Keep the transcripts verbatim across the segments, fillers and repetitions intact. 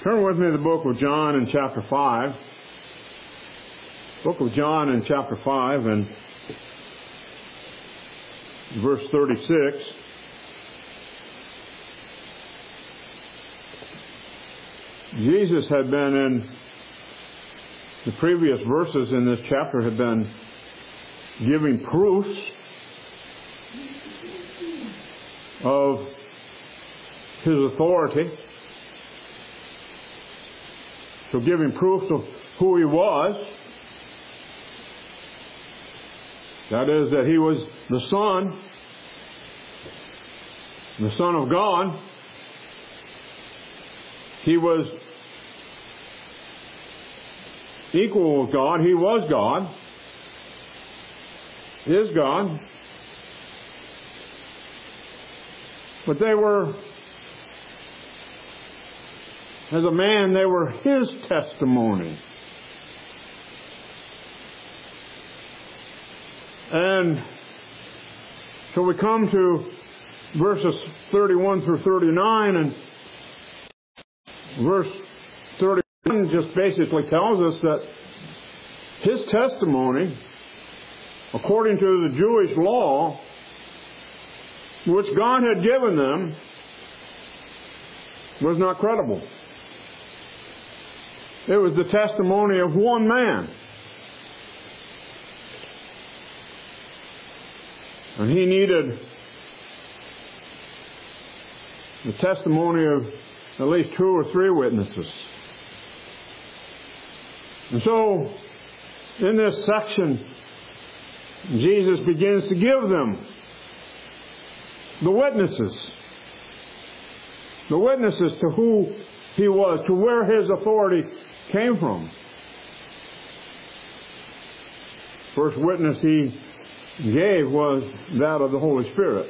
Turn with me to the book of John in chapter five. Book of John in chapter five and verse thirty-six. Jesus had been in the previous verses in this chapter had been giving proofs of His authority. So giving proofs of who He was. That is, that He was the Son, the Son of God. He was equal with God. He was God. Is God. But they were, as a man, they were His testimony. And so we come to verses thirty-one through thirty-nine, and verse thirty-one just basically tells us that His testimony, according to the Jewish law, which God had given them, was not credible. It was the testimony of one man. And he needed the testimony of at least two or three witnesses. And so, in this section, Jesus begins to give them the witnesses. The witnesses to who He was, to where His authority came from. First witness He gave was that of the Holy Spirit.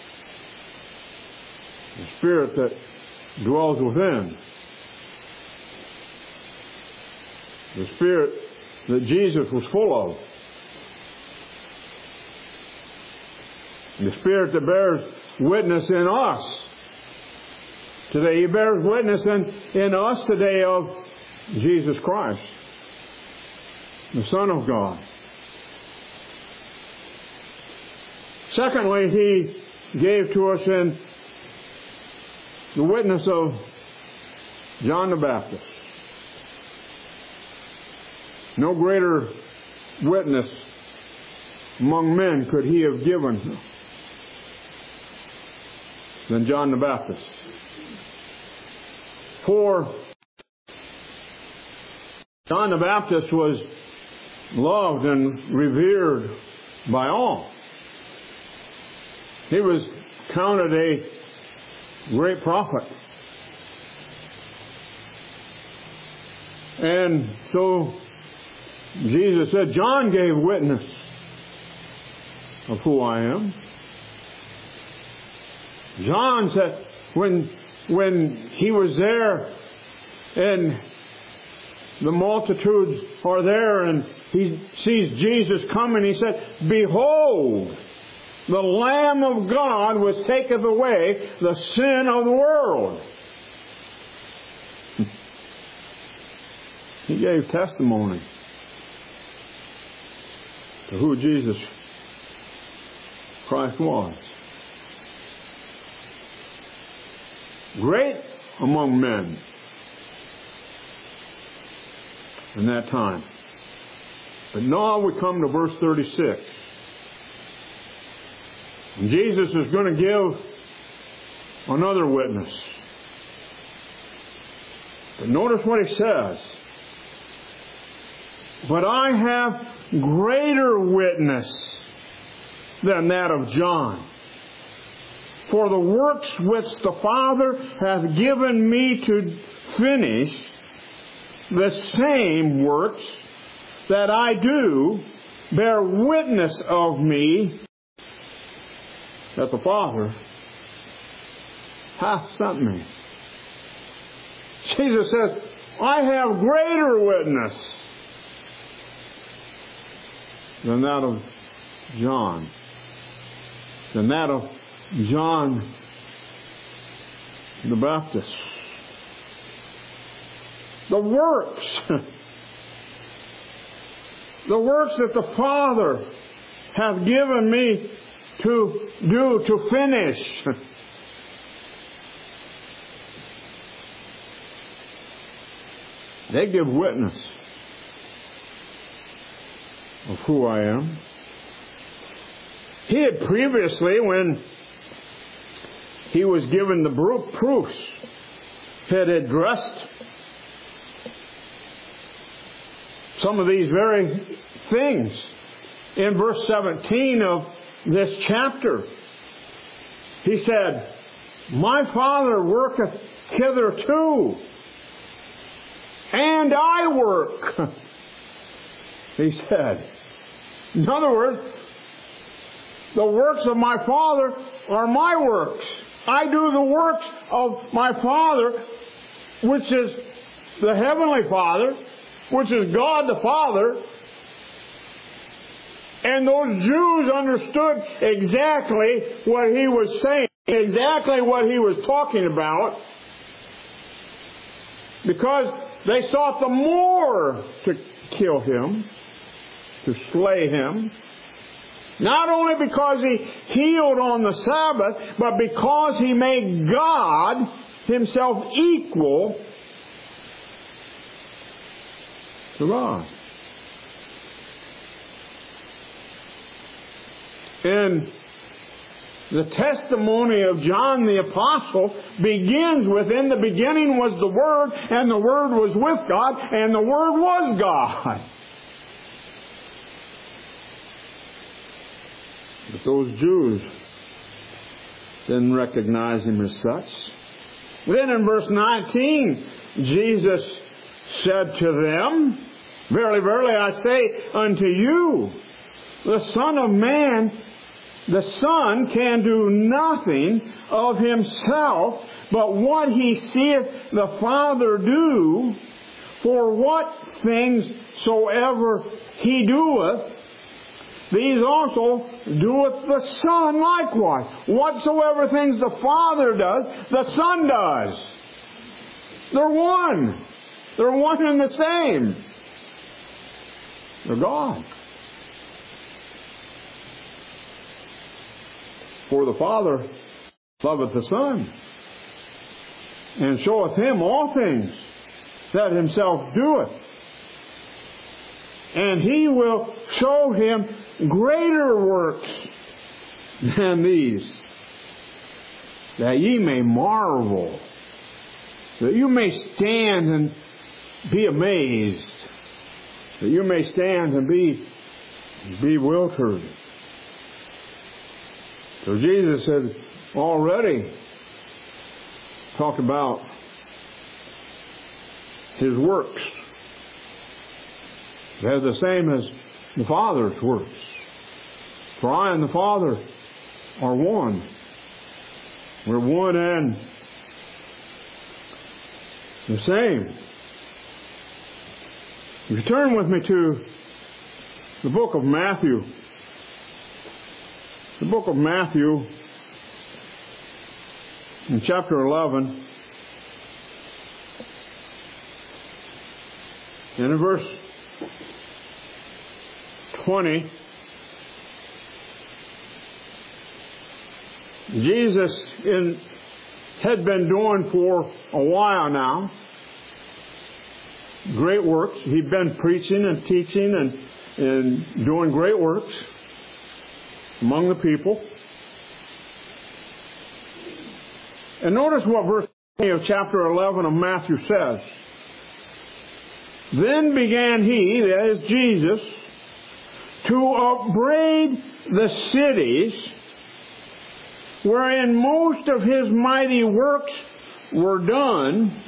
The Spirit that dwells within. The Spirit that Jesus was full of. The Spirit that bears witness in us today. He bears witness in, in us today of Jesus Christ, the Son of God. Secondly, He gave to us in the witness of John the Baptist. No greater witness among men could He have given than John the Baptist. For John the Baptist was loved and revered by all. He was counted a great prophet. And so Jesus said, John gave witness of who I am. John said, when, when he was there and the multitudes are there and he sees Jesus coming, he said, Behold, the Lamb of God which taketh away the sin of the world. He gave testimony to who Jesus Christ was. Great among men in that time. But now we come to verse thirty-six. And Jesus is going to give another witness. But notice what He says. But I have greater witness than that of John. For the works which the Father hath given me to finish, the same works that I do bear witness of me that the Father hath sent me. Jesus says, I have greater witness than that of John, than that of John the Baptist. the works, the works that the Father hath given me to do, to finish. They give witness of who I am. He had previously, when he was given the proofs, had addressed some of these very things. In verse seventeen of this chapter, he said, "My Father worketh hitherto, and I work." He said. In other words, the works of my Father are my works. I do the works of my Father, which is the Heavenly Father, which is God the Father. And those Jews understood exactly what he was saying, exactly what he was talking about, because they sought the more to kill him, to slay him. Not only because he healed on the Sabbath, but because he made God himself equal to God. And the testimony of John the Apostle begins with, in the beginning was the Word, and the Word was with God, and the Word was God. But those Jews didn't recognize him as such. Then in verse nineteen, Jesus said to them, "Verily, verily, I say unto you, the Son of Man, the Son can do nothing of himself, but what he seeth the Father do, for what things soever he doeth, these also doeth the Son likewise." Whatsoever things the Father does, the Son does. They're one. They're one and the same. They're God. For the Father loveth the Son, and showeth him all things that himself doeth. And he will show him greater works than these, that ye may marvel, that you may stand and be amazed, that you may stand and be bewildered. So Jesus had already talked about his works. They're the same as the Father's works. For I and the Father are one. We're one and the same. If you turn with me to the book of Matthew, the book of Matthew, in chapter eleven, and in verse twenty, Jesus in, had been doing for a while now great works. He'd been preaching and teaching and, and doing great works among the people. And notice what verse twenty of chapter eleven of Matthew says. Then began he, that is Jesus, to upbraid the cities wherein most of his mighty works were done,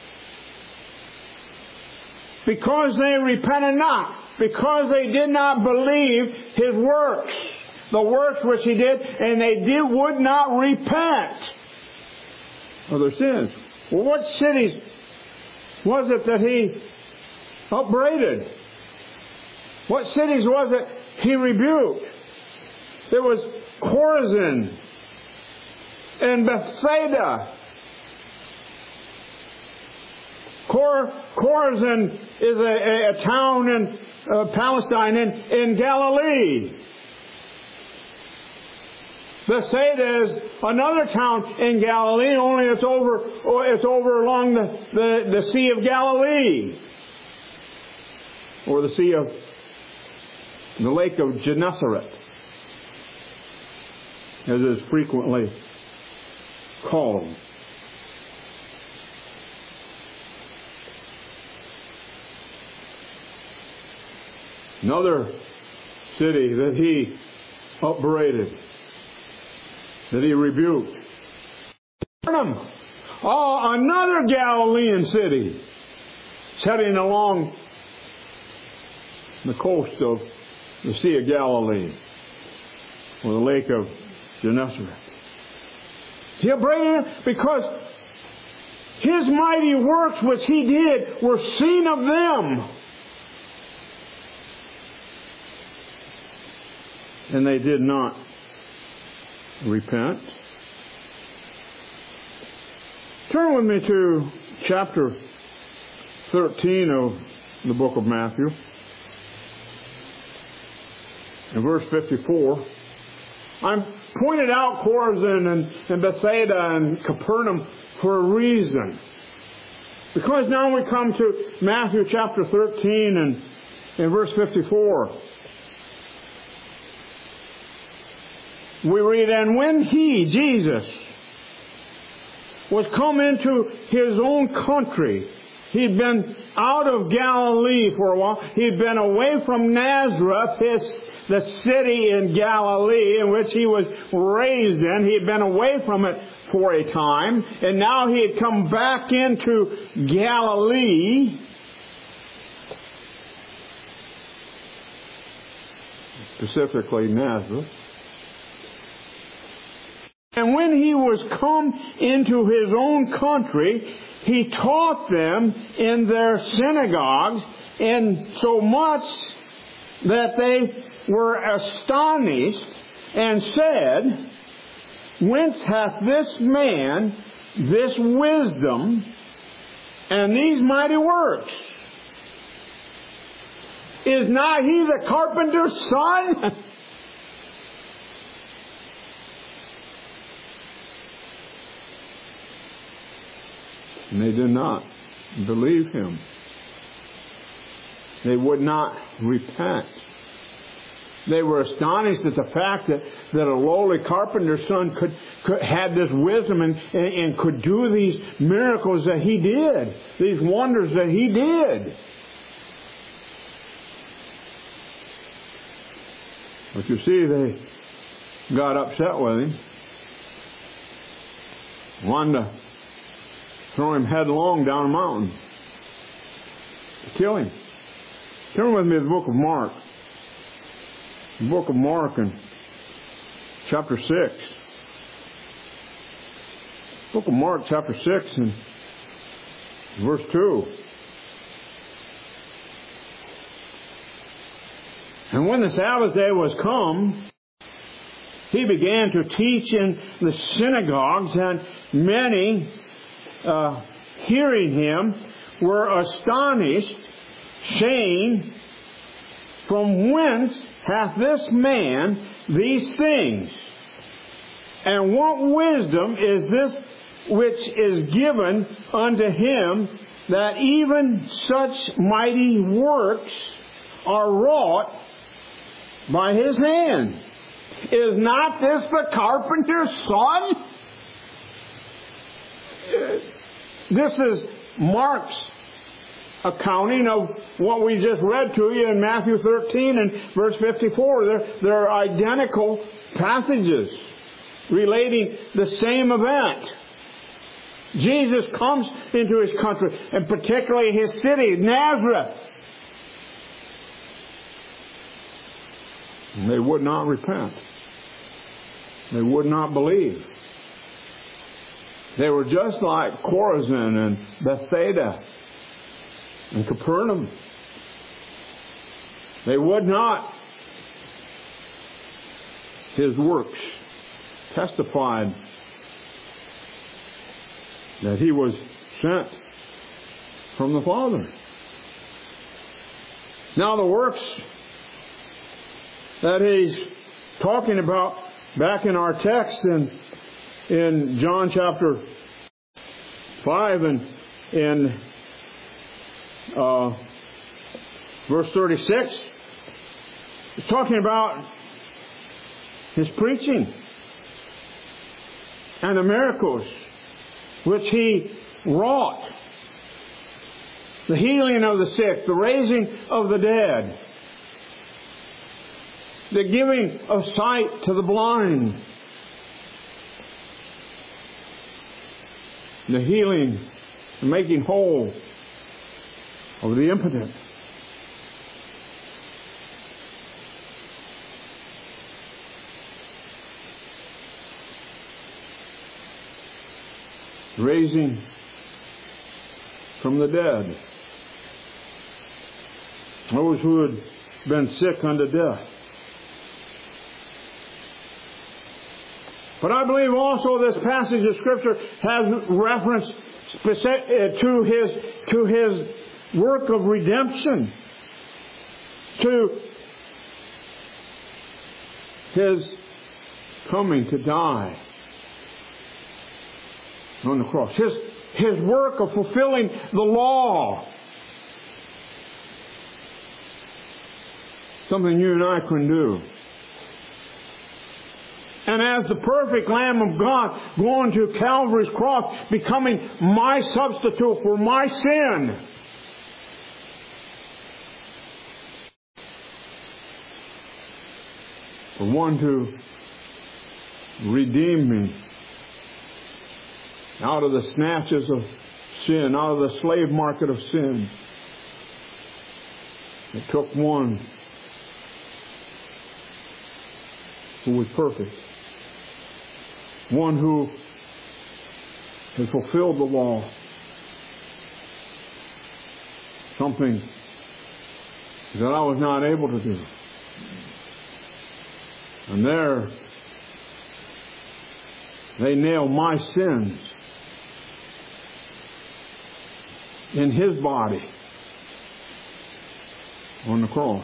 because they repented not, because they did not believe his works, the works which he did, and they did would not repent of their sins. Well, what cities was it that he upbraided? What cities was it he rebuked? It was Chorazin and Bethsaida. Cor- Chorazin is a, a, a town in uh, Palestine in, in Galilee. Bethsaida is another town in Galilee, only it's over it's over along the, the, the Sea of Galilee. Or the Sea of the Lake of Gennesaret, as is frequently called. Another city that he upbraided, that he rebuked. Capernaum, oh, another Galilean city, heading along the coast of the Sea of Galilee, or the Lake of Gennesaret. He upbraided him because his mighty works which he did were seen of them. And they did not repent. Turn with me to chapter thirteen of the book of Matthew. In verse fifty-four, I'm pointed out Chorazin and, and Bethsaida and Capernaum for a reason. Because now we come to Matthew chapter thirteen and in verse fifty-four. We read, and when he, Jesus, was come into his own country, he'd been out of Galilee for a while. He'd been away from Nazareth, his, the city in Galilee in which he was raised in. He'd been away from it for a time. And now he had come back into Galilee. Specifically Nazareth. And when he was come into his own country, he taught them in their synagogues, in so much that they were astonished and said, whence hath this man this wisdom and these mighty works? Is not he the carpenter's son? And they did not believe him. They would not repent. They were astonished at the fact that, that a lowly carpenter's son could, could had this wisdom and, and, and could do these miracles that he did, these wonders that he did. But you see, they got upset with him, wanted to throw him headlong down a mountain to kill him. Turn with me to the book of Mark. The book of Mark in chapter six. Book of Mark chapter six and verse two. And when the Sabbath day was come, he began to teach in the synagogues, and many Uh, hearing him, were astonished, saying, from whence hath this man these things? And what wisdom is this which is given unto him, that even such mighty works are wrought by his hand? Is not this the carpenter's son? This is Mark's accounting of what we just read to you in Matthew thirteen and verse fifty-four. They're, they're identical passages relating the same event. Jesus comes into his country, and particularly his city, Nazareth. And they would not repent. They would not believe. They were just like Chorazin and Bethsaida and Capernaum. They would not. His works testified that he was sent from the Father. Now the works that he's talking about back in our text in, in John chapter five and in uh, verse thirty-six, he's talking about his preaching and the miracles which he wrought. The healing of the sick, the raising of the dead, the giving of sight to the blind, the healing, the making whole of the impotent. Raising from the dead those who had been sick unto death. But I believe also this passage of Scripture has reference to his, to his work of redemption, to his coming to die on the cross, his, his work of fulfilling the law. Something you and I couldn't do. And as the perfect Lamb of God going to Calvary's cross, becoming my substitute for my sin. For one to redeem me out of the snatches of sin, out of the slave market of sin. It took one who was perfect. One who had fulfilled the law. Something that I was not able to do. And there, they nailed my sins in His body on the cross.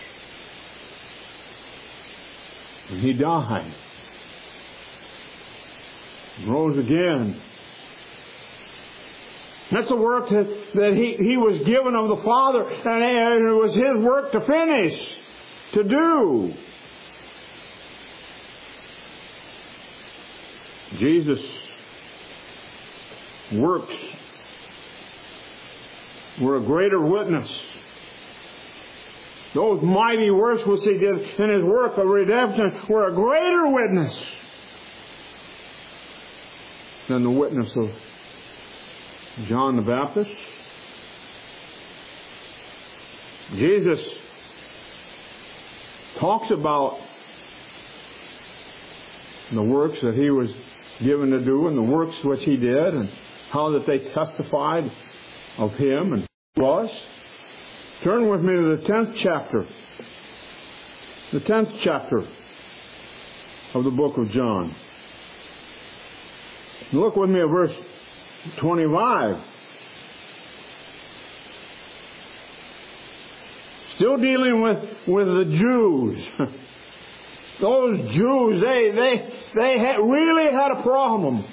And He died. Rose again. That's the work that, that he, he was given of the Father, and it was His work to finish, to do. Jesus' works were a greater witness. Those mighty works which He did in His work of redemption were a greater witness than the witness of John the Baptist. Jesus talks about the works that He was given to do and the works which He did and how that they testified of Him and who He was. Turn with me to the tenth chapter. The tenth chapter of the book of John. Look with me at verse twenty-five. Still dealing with, with the Jews. Those Jews, they they they had, really had a problem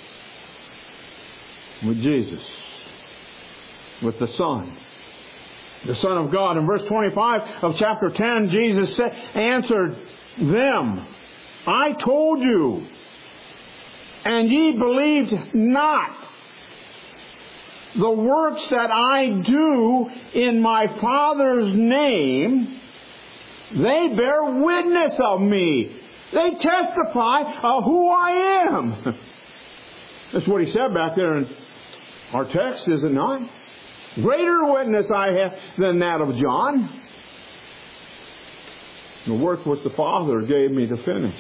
with Jesus, with the Son, the Son of God. In verse twenty-five of chapter ten, Jesus said, answered them, I told you, and ye believed not. The works that I do in my Father's name, they bear witness of me. They testify of who I am. That's what He said back there in our text, is it not? Greater witness I have than that of John. The work which the Father gave me to finish.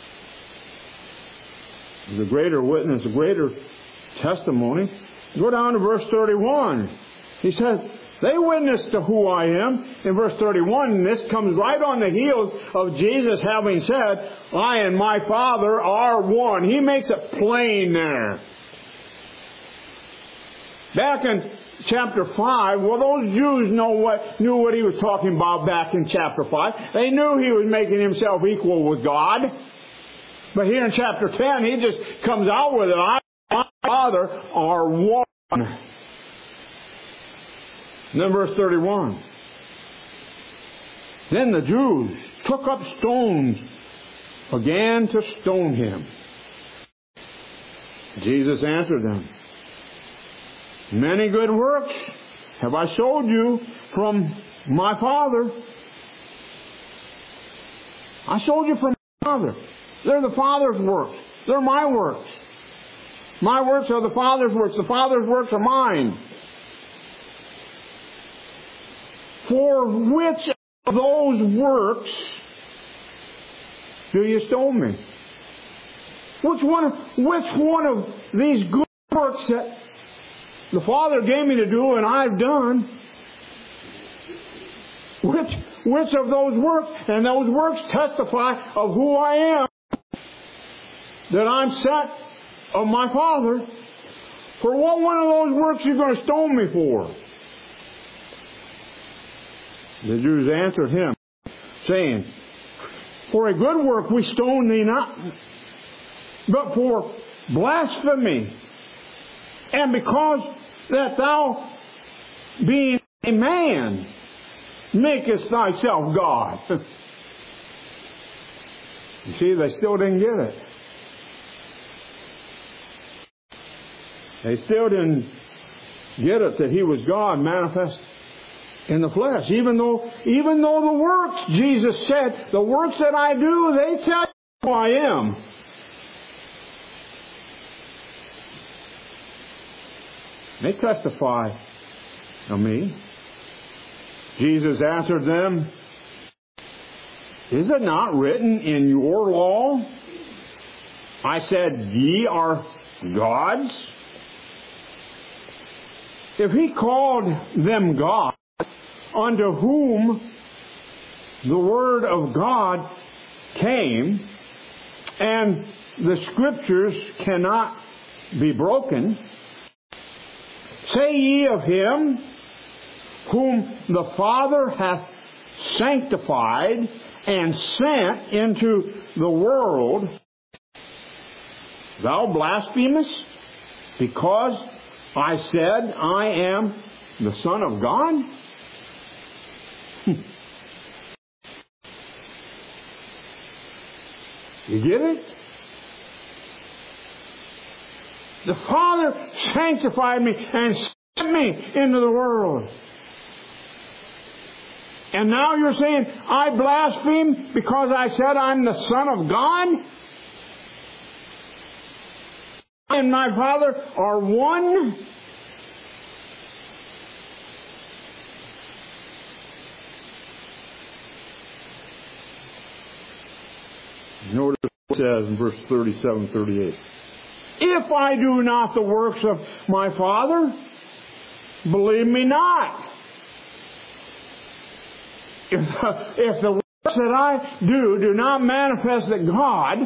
The greater witness, a greater testimony. Go down to verse thirty-one. He says, they witness to who I am. In verse thirty-one, and this comes right on the heels of Jesus having said, I and my Father are one. He makes it plain there. Back in chapter five, well, those Jews know what, knew what he was talking about back in chapter five. They knew he was making himself equal with God. But here in chapter ten, he just comes out with it. I and my Father are one. And then verse thirty-one. Then the Jews took up stones, began to stone him. Jesus answered them, many good works have I showed you from my Father. I showed you from my Father. They're the Father's works. They're my works. My works are the Father's works. The Father's works are mine. For which of those works do you stone me? Which one, which one of these good works that the Father gave me to do and I've done, which, which of those works, and those works testify of who I am, that I'm set of my Father, for what one of those works are you going to stone me for? The Jews answered him, saying, for a good work we stone thee not, but for blasphemy, and because that thou, being a man, makest thyself God. You see, they still didn't get it. They still didn't get it that He was God manifest in the flesh. Even though, even though the works, Jesus said, the works that I do, they tell you who I am. They testify of me. Jesus answered them, is it not written in your law, I said, ye are gods? If He called them God, unto whom the Word of God came, and the Scriptures cannot be broken, say ye of Him whom the Father hath sanctified and sent into the world, thou blasphemest, because I said I am the Son of God? You get it? The Father sanctified me and sent me into the world. And now you're saying, I blaspheme because I said I'm the Son of God? I and my Father are one? Notice what it says in verse thirty-seven, thirty-eight. If I do not the works of my Father, believe me not. If the, if the works that I do do not manifest that God,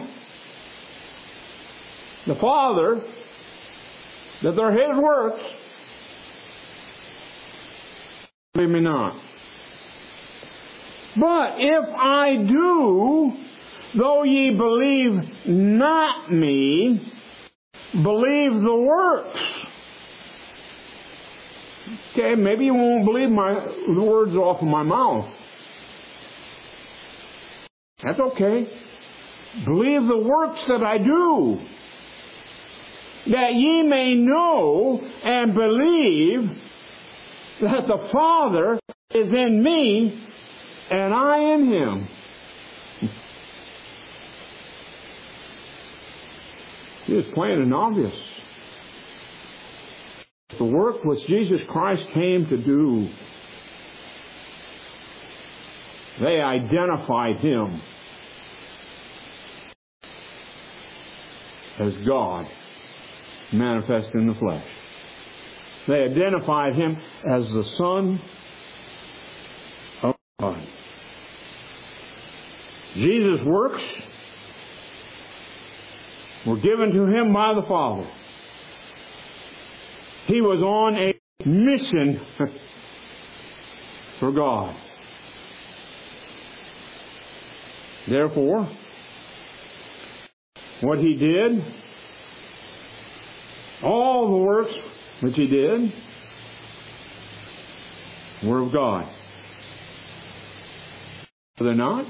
the Father, that they're His works, believe me not. But if I do, though ye believe not me, believe the works. Okay, maybe you won't believe my the words off of my mouth. That's okay. Believe the works that I do, that ye may know and believe that the Father is in me and I in Him. It is plain and obvious. The work which Jesus Christ came to do, they identified Him as God manifest in the flesh. They identified Him as the Son of God. Jesus' works were given to Him by the Father. He was on a mission for God. Therefore, what He did, all the works which He did, were of God. Are they not?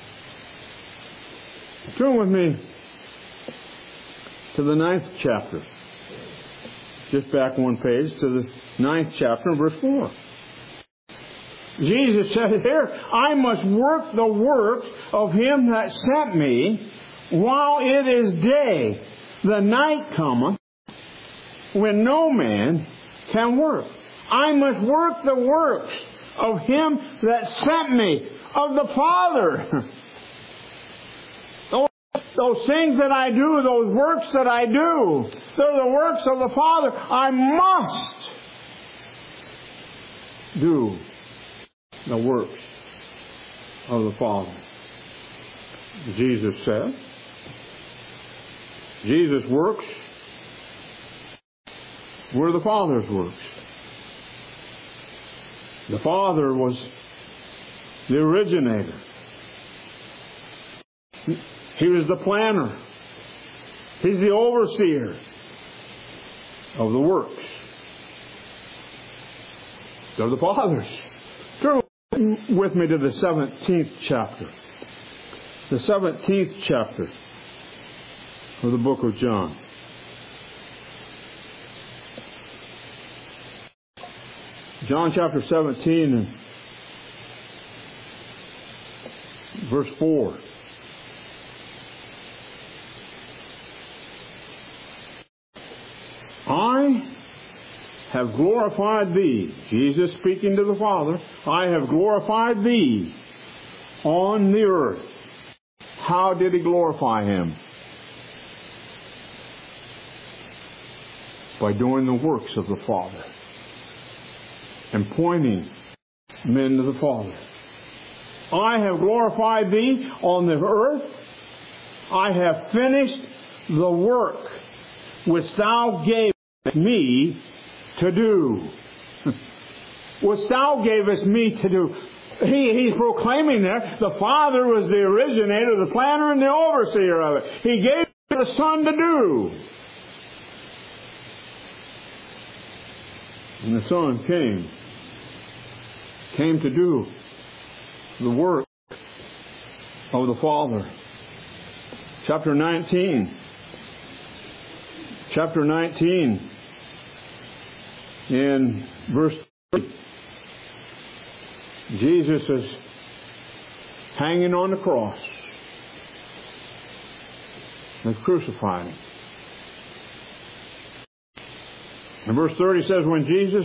Turn with me to the ninth chapter. Just back one page to the ninth chapter, verse four. Jesus said here, I must work the works of Him that sent me while it is day. The night cometh when no man can work. I must work the works of Him that sent me, of the Father. Those, those things that I do, those works that I do, they're the works of the Father. I must do the works of the Father. Jesus said, Jesus' works were the Father's works. The Father was the originator. He was the planner. He's the overseer of the works of the Father's. Turn with me to the seventeenth chapter. The seventeenth chapter of the book of John. John chapter seventeen and verse four. I have glorified Thee, Jesus speaking to the Father, I have glorified Thee on the earth. How did He glorify Him? By doing the works of the Father and pointing men to the Father. I have glorified Thee on the earth. I have finished the work which Thou gavest me to do. Which Thou gavest me to do. He, he's proclaiming there, the Father was the originator, the planner, and the overseer of it. He gave the Son to do. And the Son came. Came to do the work of the Father. Chapter nineteen. Chapter nineteen. In verse three. Jesus is hanging on the cross. They've crucified Him. And verse thirty says, when Jesus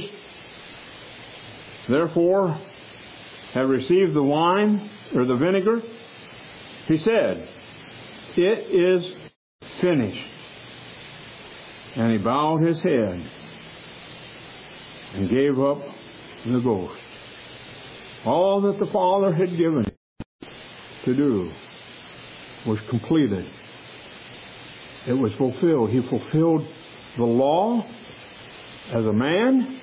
therefore had received the wine or the vinegar, He said, it is finished. And He bowed His head and gave up the ghost. All that the Father had given Him to do was completed. It was fulfilled. He fulfilled the law as a man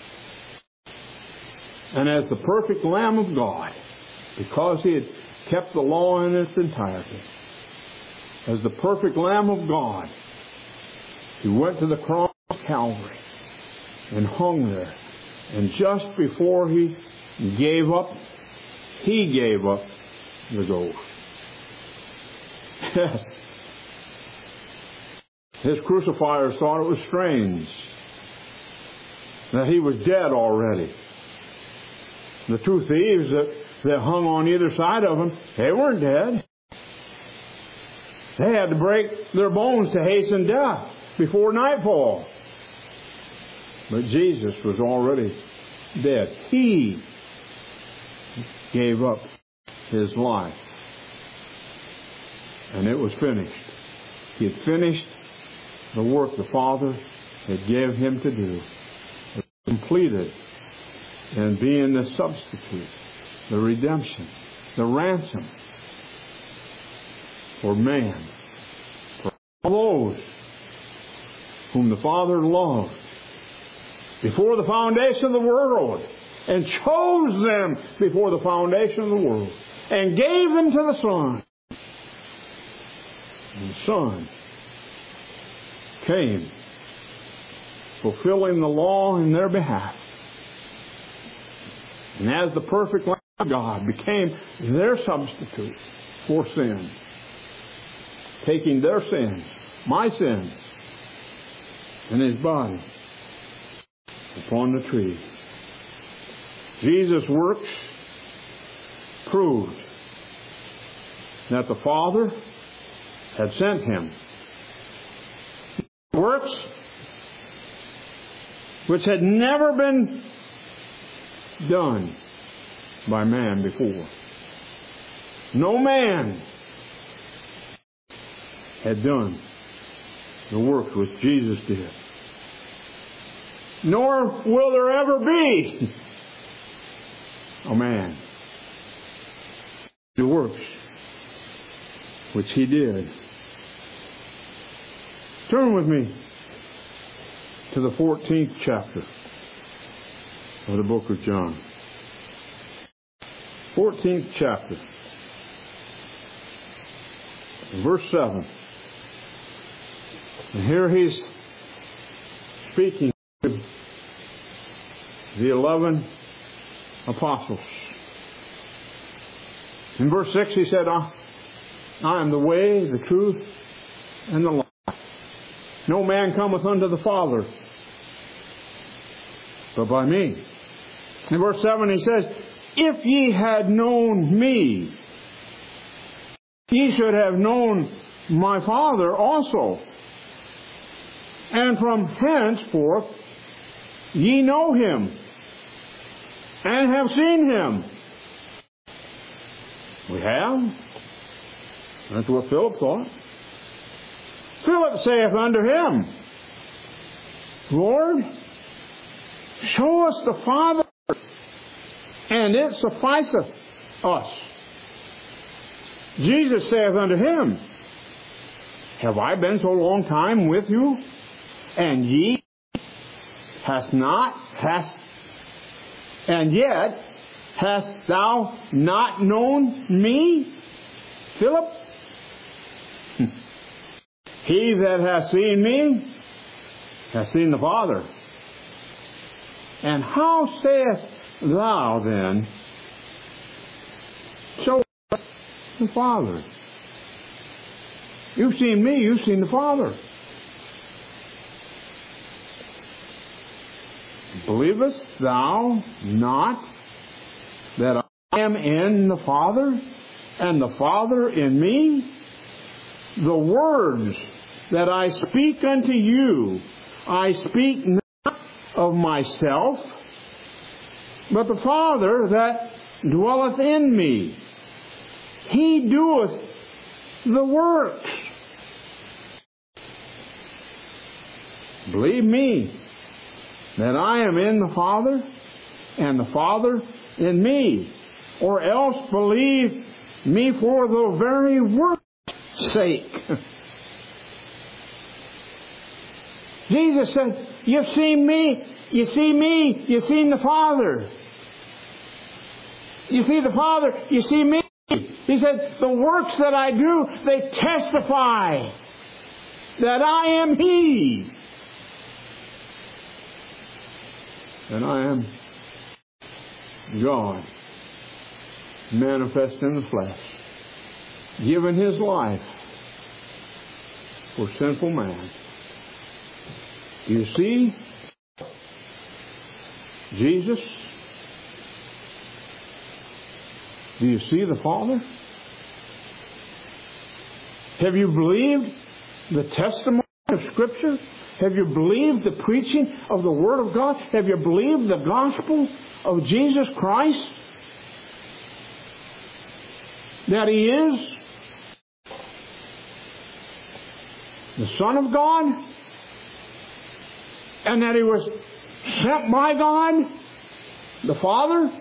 and as the perfect Lamb of God, because He had kept the law in its entirety. As the perfect Lamb of God, He went to the cross of Calvary and hung there. And just before He gave up, He gave up the ghost. Yes. His crucifiers thought it was strange that He was dead already. The two thieves that, that hung on either side of Him, they weren't dead. They had to break their bones to hasten death before nightfall. But Jesus was already dead. He gave up His life. And it was finished. He had finished the work the Father had given Him to do. It was completed in being the substitute, the redemption, the ransom for man, for all those whom the Father loved before the foundation of the world, and chose them before the foundation of the world, and gave them to the Son. And the Son came, fulfilling the law in their behalf. And as the perfect Lamb of God became their substitute for sin, taking their sins, my sins, in His body upon the tree. Jesus' works proved that the Father had sent Him. Works which had never been done by man before. No man had done the works which Jesus did. Nor will there ever be a man the works which He did. Turn with me to the fourteenth chapter of the book of John. fourteenth chapter, verse seven. And here He's speaking to the eleven apostles. In verse six He said, I, I am the way, the truth, and the life. No man cometh unto the Father but by me. In verse seven He says, if ye had known me, ye should have known my Father also. And from henceforth ye know Him, and have seen Him. We have. That's what Philip thought. Philip saith unto Him, Lord, show us the Father, and it sufficeth us. Jesus saith unto him, have I been so long time with you, and ye hast not, hast, and yet hast thou not known me, Philip? He that hath seen me hath seen the Father. And how sayest thou then, show us the Father? You've seen me, you've seen the Father. Believest thou not that I am in the Father, and the Father in me? The words that I speak unto you, I speak not of myself, but the Father that dwelleth in me, He doeth the works. Believe me that I am in the Father, and the Father in me, or else believe me for the very work's sake. Jesus said, you've seen me, you see me, you've seen the Father. You see the Father, you see me. He said, the works that I do, they testify that I am He. And I am God, manifest in the flesh, given His life for sinful man. Do you see Jesus? Do you see the Father? Have you believed the testimony of Scripture? Have you believed the preaching of the Word of God? Have you believed the gospel of Jesus Christ? That He is the Son of God? And that He was sent by God, the Father,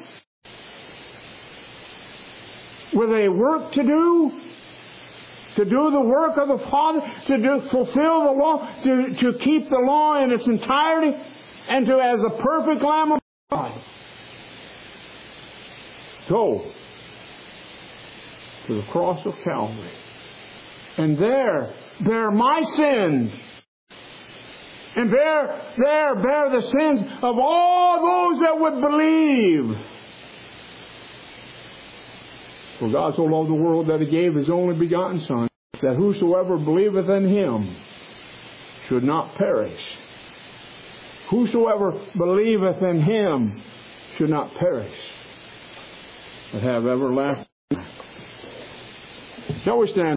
with a work to do, to do the work of the Father, to do, fulfill the law, to, to keep the law in its entirety, and to, as a perfect Lamb of God, go to the cross of Calvary. And there, bear my sins. And bear, there, bear the sins of all those that would believe. For God so loved the world that He gave His only begotten Son, that whosoever believeth in Him should not perish. Whosoever believeth in Him should not perish, but have everlasting life. Shall we stand?